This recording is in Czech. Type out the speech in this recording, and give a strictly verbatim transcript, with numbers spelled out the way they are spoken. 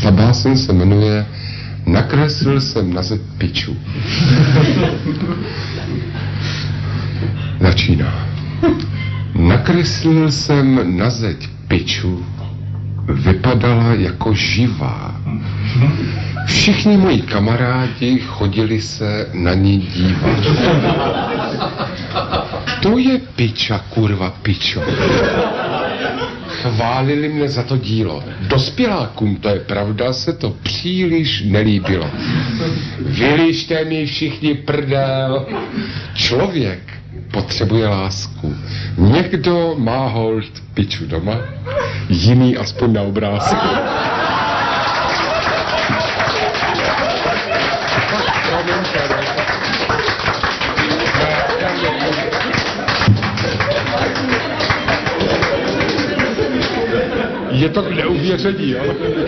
Ta báseň se jmenuje Nakreslil jsem na zeď piču. Začíná. Nakreslil jsem na zeď piču, vypadala jako živá. Všichni moji kamarádi chodili se na ní dívat. To je piča, kurva, pičo. Chválili mne za to dílo. Dospělákům, to je pravda, se to příliš nelíbilo. Vylište mi všichni prdel. Člověk potřebuje lásku. Někdo má hold piču doma, jiný aspoň na obrázku. Je to k neuvěření, ale...